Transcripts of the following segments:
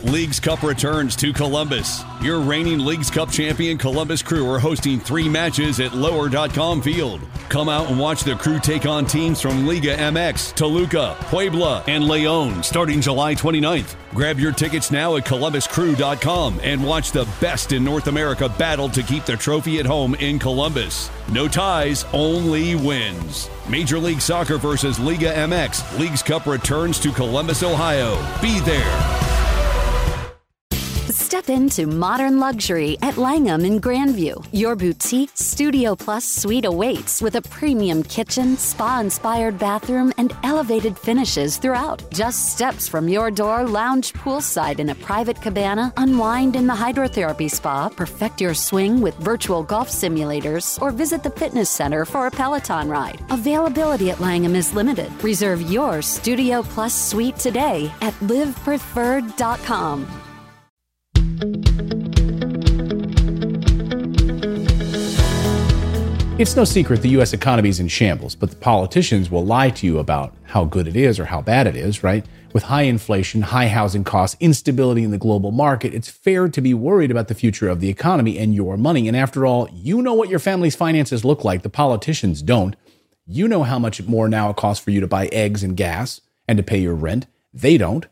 Leagues Cup returns to Columbus. Your reigning Leagues Cup champion Columbus Crew are hosting 3 matches at Lower.com Field. Come out and watch the Crew take on teams from Liga MX, Toluca, Puebla, and Leon starting July 29th. Grab your tickets now at ColumbusCrew.com and watch the best in North America battle to keep the trophy at home in Columbus. No ties, only wins. Major League Soccer versus Liga MX. Leagues Cup returns to Columbus, Ohio. Be there. Step into modern luxury at Langham in Grandview. Your boutique Studio Plus suite awaits with a premium kitchen, spa-inspired bathroom, and elevated finishes throughout. Just steps from your door, lounge poolside in a private cabana, unwind in the hydrotherapy spa, perfect your swing with virtual golf simulators, or visit the fitness center for a Peloton ride. Availability at Langham is limited. Reserve your Studio Plus suite today at livepreferred.com. It's no secret the U.S. economy is in shambles, but the politicians will lie to you about how good it is or how bad it is, right? With high inflation, high housing costs, instability in the global market, it's fair to be worried about the future of the economy and your money. And after all, you know what your family's finances look like. The politicians don't. You know how much more now it costs for you to buy eggs and gas and to pay your rent. They don't.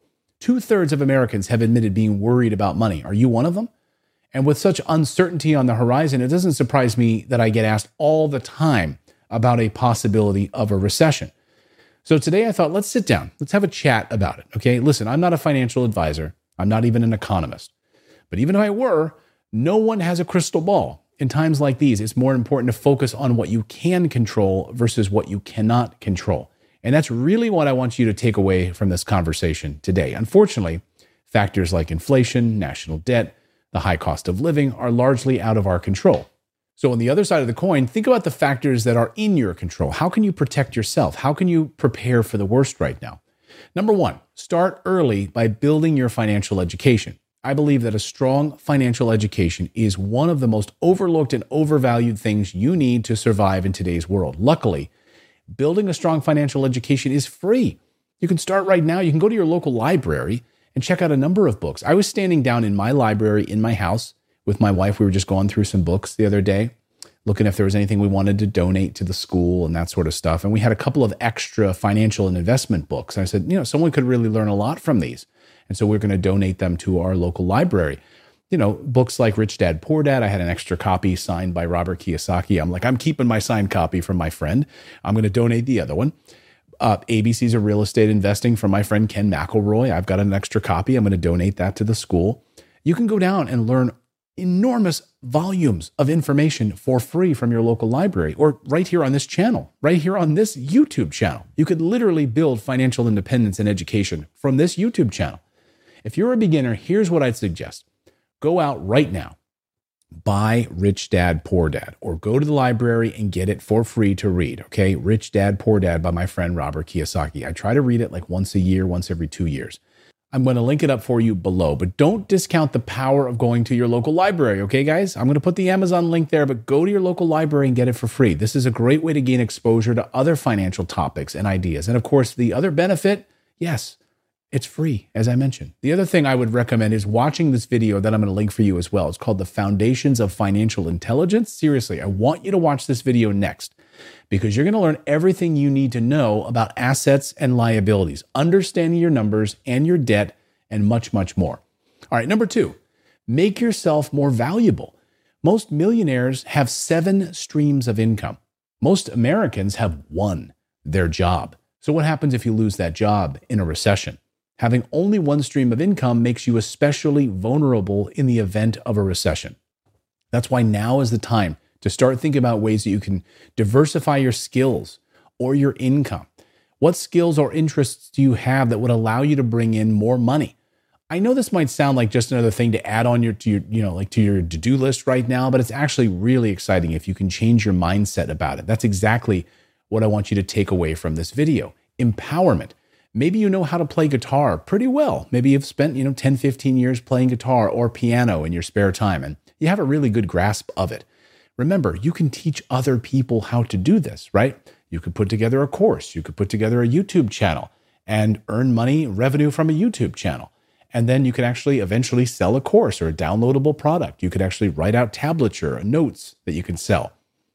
2/3 of Americans have admitted being worried about money. Are you one of them? And with such uncertainty on the horizon, it doesn't surprise me that I get asked all the time about a possibility of a recession. So today I thought, let's sit down. Let's have a chat about it, okay? Listen, I'm not a financial advisor. I'm not even an economist. But even if I were, no one has a crystal ball. In times like these, it's more important to focus on what you can control versus what you cannot control. And that's really what I want you to take away from this conversation today. Unfortunately, factors like inflation, national debt, the high cost of living are largely out of our control. So on the other side of the coin, think about the factors that are in your control. How can you protect yourself? How can you prepare for the worst right now? Number one, start early by building your financial education. I believe that a strong financial education is one of the most overlooked and overvalued things you need to survive in today's world. Luckily, building a strong financial education is free. You can start right now. You can go to your local library and check out a number of books. I was standing down in my library in my house with my wife. We were just going through some books the other day, looking if there was anything we wanted to donate to the school and that sort of stuff. And we had a couple of extra financial and investment books. And I said, someone could really learn a lot from these. And so we're going to donate them to our local library. Books like Rich Dad, Poor Dad. I had an extra copy signed by Robert Kiyosaki. I'm keeping my signed copy from my friend. I'm going to donate the other one. ABCs of Real Estate Investing from my friend Ken McElroy. I've got an extra copy. I'm going to donate that to the school. You can go down and learn enormous volumes of information for free from your local library or right here on this channel, right here on this YouTube channel. You could literally build financial independence and education from this YouTube channel. If you're a beginner, here's what I'd suggest. Go out right now, buy Rich Dad, Poor Dad, or go to the library and get it for free to read, okay? Rich Dad, Poor Dad by my friend Robert Kiyosaki. I try to read it like once a year, once every 2 years. I'm going to link it up for you below, but don't discount the power of going to your local library, okay, guys? I'm going to put the Amazon link there, but go to your local library and get it for free. This is a great way to gain exposure to other financial topics and ideas. And of course, the other benefit, yes, it's free, as I mentioned. The other thing I would recommend is watching this video that I'm going to link for you as well. It's called The Foundations of Financial Intelligence. Seriously, I want you to watch this video next because you're going to learn everything you need to know about assets and liabilities, understanding your numbers and your debt, and much, much more. All right, number 2, make yourself more valuable. Most millionaires have 7 streams of income. Most Americans have 1, their job. So what happens if you lose that job in a recession? Having only 1 stream of income makes you especially vulnerable in the event of a recession. That's why now is the time to start thinking about ways that you can diversify your skills or your income. What skills or interests do you have that would allow you to bring in more money? I know this might sound like just another thing to add on to your to-do list right now, but it's actually really exciting if you can change your mindset about it. That's exactly what I want you to take away from this video. Empowerment. Maybe you know how to play guitar pretty well. Maybe you've spent 10, 15 years playing guitar or piano in your spare time, and you have a really good grasp of it. Remember, you can teach other people how to do this, right? You could put together a course. You could put together a YouTube channel and earn money, revenue from a YouTube channel. And then you can actually eventually sell a course or a downloadable product. You could actually write out tablature, notes that you can sell.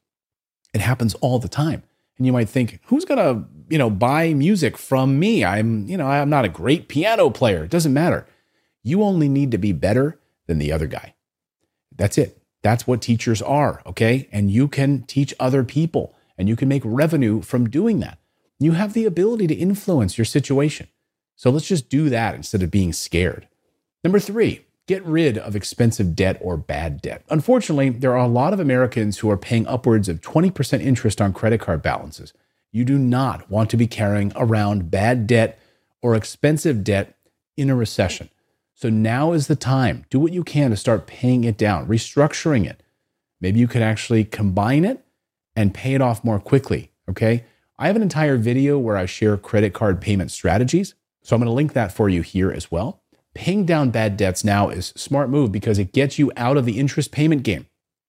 It happens all the time. And you might think, who's going to, buy music from me? I'm not a great piano player. It doesn't matter. You only need to be better than the other guy. That's it. That's what teachers are, okay? And you can teach other people and you can make revenue from doing that. You have the ability to influence your situation. So let's just do that instead of being scared. Number 3, get rid of expensive debt or bad debt. Unfortunately, there are a lot of Americans who are paying upwards of 20% interest on credit card balances. You do not want to be carrying around bad debt or expensive debt in a recession. So now is the time. Do what you can to start paying it down, restructuring it. Maybe you could actually combine it and pay it off more quickly, okay? I have an entire video where I share credit card payment strategies. So I'm going to link that for you here as well. Paying down bad debts now is a smart move because it gets you out of the interest payment game,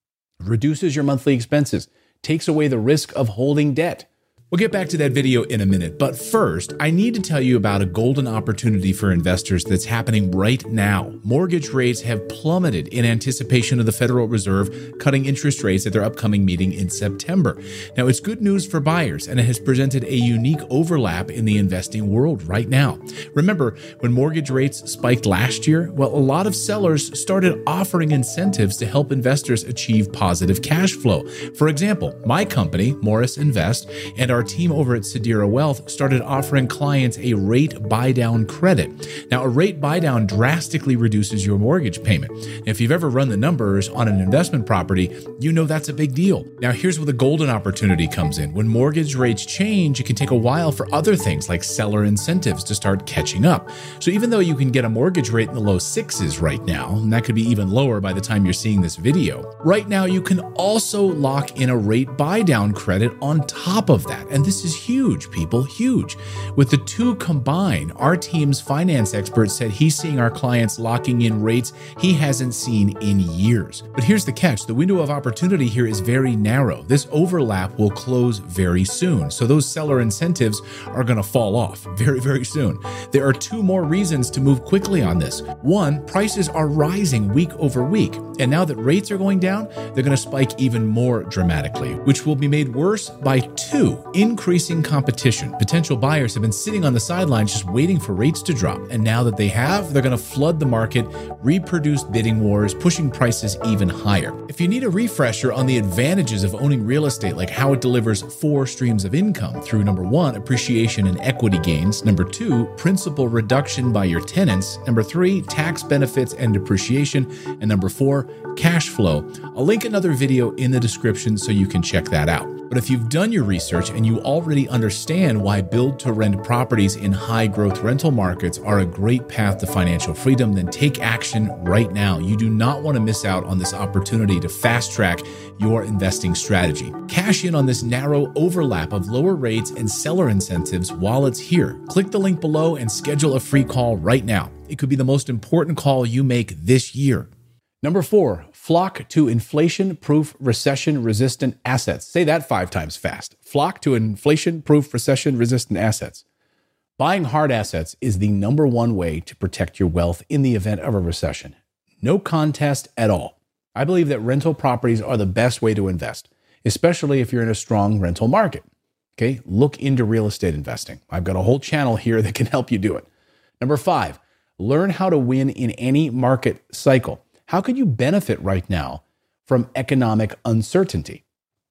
reduces your monthly expenses, takes away the risk of holding debt. We'll get back to that video in a minute, but first, I need to tell you about a golden opportunity for investors that's happening right now. Mortgage rates have plummeted in anticipation of the Federal Reserve cutting interest rates at their upcoming meeting in September. Now, it's good news for buyers, and it has presented a unique overlap in the investing world right now. Remember, when mortgage rates spiked last year, well, a lot of sellers started offering incentives to help investors achieve positive cash flow. For example, my company, Morris Invest, and our team over at Sedera Wealth started offering clients a rate buy-down credit. Now, a rate buy-down drastically reduces your mortgage payment. If you've ever run the numbers on an investment property, you know that's a big deal. Now, here's where the golden opportunity comes in. When mortgage rates change, it can take a while for other things like seller incentives to start catching up. So even though you can get a mortgage rate in the low 6s right now, and that could be even lower by the time you're seeing this video, right now you can also lock in a rate buy-down credit on top of that. And this is huge, people, huge. With the two combined, our team's finance expert said he's seeing our clients locking in rates he hasn't seen in years. But here's the catch. The window of opportunity here is very narrow. This overlap will close very soon. So those seller incentives are going to fall off very, very soon. There are 2 more reasons to move quickly on this. 1, prices are rising week over week. And now that rates are going down, they're going to spike even more dramatically, which will be made worse by 2, increasing competition. Potential buyers have been sitting on the sidelines just waiting for rates to drop. And now that they have, they're going to flood the market, reproduce bidding wars, pushing prices even higher. If you need a refresher on the advantages of owning real estate, like how it delivers 4 streams of income through number 1, appreciation and equity gains, number 2, principal reduction by your tenants, number 3, tax benefits and depreciation, and number 4, cash flow, I'll link another video in the description so you can check that out. But if you've done your research and you already understand why build-to-rent properties in high-growth rental markets are a great path to financial freedom, then take action right now. You do not want to miss out on this opportunity to fast-track your investing strategy. Cash in on this narrow overlap of lower rates and seller incentives while it's here. Click the link below and schedule a free call right now. It could be the most important call you make this year. Number 4, flock to inflation-proof, recession-resistant assets. Say that 5 times fast. Flock to inflation-proof, recession-resistant assets. Buying hard assets is the number 1 way to protect your wealth in the event of a recession. No contest at all. I believe that rental properties are the best way to invest, especially if you're in a strong rental market. Okay, look into real estate investing. I've got a whole channel here that can help you do it. Number 5, learn how to win in any market cycle. How could you benefit right now from economic uncertainty?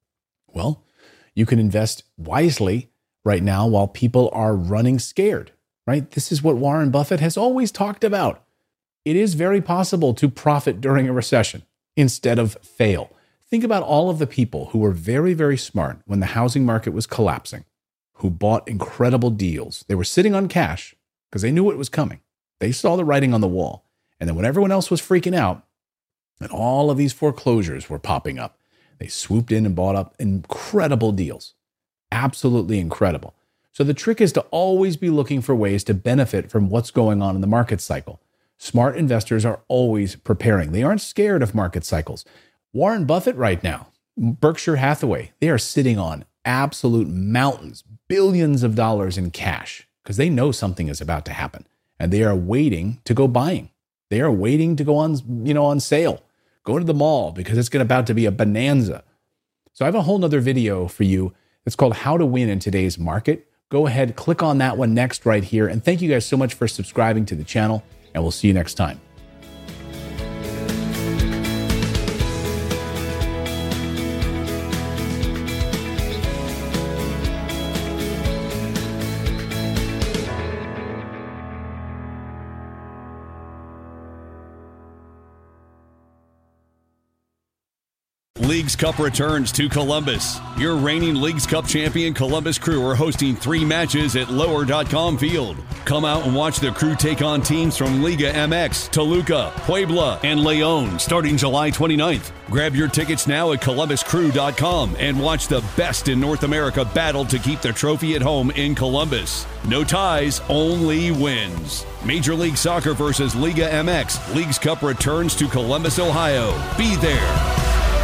Well, you can invest wisely right now while people are running scared, right? This is what Warren Buffett has always talked about. It is very possible to profit during a recession instead of fail. Think about all of the people who were very, very smart when the housing market was collapsing, who bought incredible deals. They were sitting on cash because they knew it was coming. They saw the writing on the wall. And then when everyone else was freaking out, and all of these foreclosures were popping up, they swooped in and bought up incredible deals. Absolutely incredible. So the trick is to always be looking for ways to benefit from what's going on in the market cycle. Smart investors are always preparing. They aren't scared of market cycles. Warren Buffett right now, Berkshire Hathaway, they are sitting on absolute mountains, billions of dollars in cash, because they know something is about to happen. and they are waiting to go buying. They are waiting to go on sale. Go to the mall because it's about to be a bonanza. So I have a whole nother video for you. It's called How to Win in Today's Market. Go ahead, click on that one next right here. And thank you guys so much for subscribing to the channel, and we'll see you next time. Leagues Cup returns to Columbus. Your reigning Leagues Cup champion Columbus Crew are hosting 3 matches at Lower.com Field. Come out and watch the Crew take on teams from Liga MX, Toluca, Puebla, and Leon starting July 29th. Grab your tickets now at ColumbusCrew.com and watch the best in North America battle to keep the trophy at home in Columbus. No ties, only wins. Major League Soccer versus Liga MX. Leagues Cup returns to Columbus, Ohio. Be there.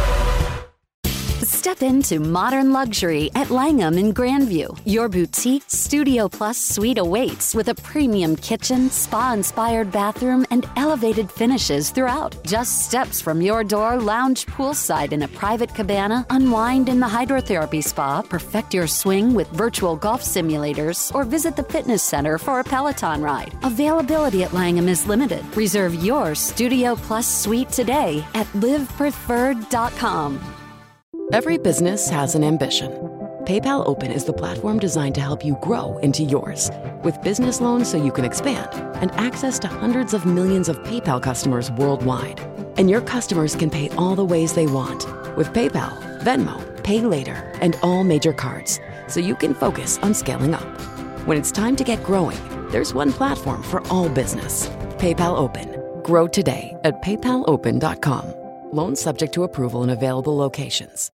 Step into modern luxury at Langham in Grandview. Your boutique Studio Plus suite awaits with a premium kitchen, spa-inspired bathroom, and elevated finishes throughout. Just steps from your door, lounge poolside in a private cabana, unwind in the hydrotherapy spa, perfect your swing with virtual golf simulators, or visit the fitness center for a Peloton ride. Availability at Langham is limited. Reserve your Studio Plus suite today at livepreferred.com. Every business has an ambition. PayPal Open is the platform designed to help you grow into yours. With business loans so you can expand and access to hundreds of millions of PayPal customers worldwide. And your customers can pay all the ways they want with PayPal, Venmo, Pay Later, and all major cards, so you can focus on scaling up. When it's time to get growing, there's one platform for all business. PayPal Open. Grow today at paypalopen.com. Loans subject to approval in available locations.